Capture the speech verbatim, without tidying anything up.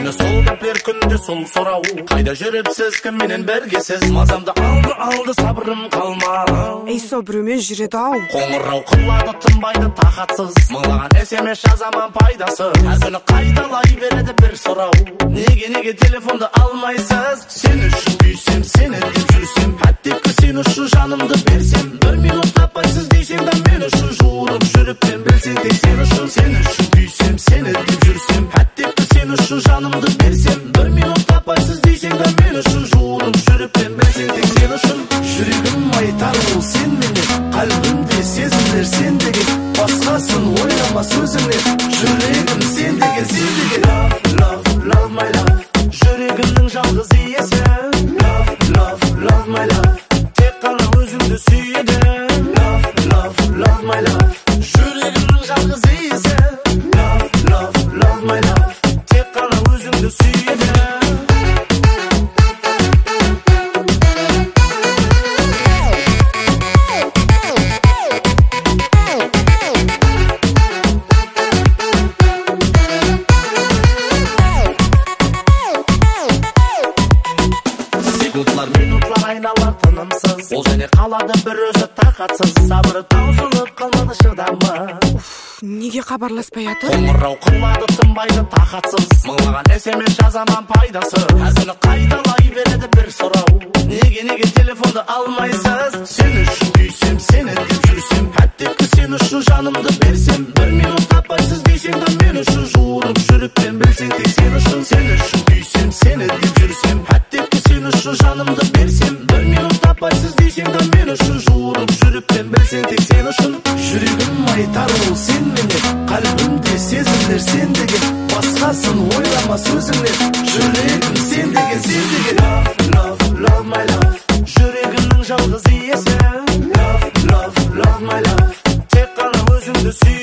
мені сол бір күнде сол сұрау, қайда жүріпсіз кім менен бергесіз, мазамды алды алды сабырым қалмады. Ей собрымен жүреді ау. Қоңырау қылады тынбайды тақатсыз, мыңлаған смс жазаман пайдасы, әр күні қайталай береді бір сұрау, неге неге телефонды алмайсыз? Сен үшін күйсем, сені деп жүрсем, әттепкі сен үшін жанымды берсем, бір минут таппайсыз дейсең да мен үшін жуырып жүріп мен білсең тек сен үшін. Сен үшін күйсем, сені деп жүрсем, әттепкі сен үшін жанымды берсем, бір минут таппайсыз дейсең да мен үшін жуырып жүріп мен білсең тек сен үшін. Жүрегім айтар ол сен менен, қалбімде сезімдер сен деген, басқасын ойлама сөзіңнен. Жүрегім сен деген, сен деген. Love, love, love my love, жүрегімнің жалғыз иесі. Love, love, love my love, тек қана өзіңді сүйеді. Love, love, love my love, жүрегімнің жалғыз иесі. Love, love, love my love, тек қана өзіңді сүйеді. Секундлар, минутлар айналар тынымсыз, ол және қалады бір өзі тақатсыз, сабыры таусылып қалмады шыдамы. Неге хабарласпай жатыр? Қоңырау қылады тынбайды тақатсыз, мыңлаған смс жазаман пайдасы, әр күні қайталай береді бір сұрау, неге неге телефонды алмайсыз? Сен үшін күйсем, сені деп жүрсем, әттепкі сен үшін жанымды берсем, бір минут таппайсыз дейсең да мен үшін жуырып жүріп мен білсең тек сен үшін. Сен үшін күйсем, сені деп жүрсем, әттепкі сен үшін жанымды берсем, бір минут таппайсыз дейсең да мен үшін жуырып жүріп мен білсең тек сен үшін. Жүрегім айтар ол сен менен, қалбімде сезімдер сен деген, басқасын ойлама сөзіңнен. Жүрегім сен деген, сен деген. Love, love, love my love, жүрегімнің жалғыз иесі. Love, love, love my love, тек қана өзіңді сүй.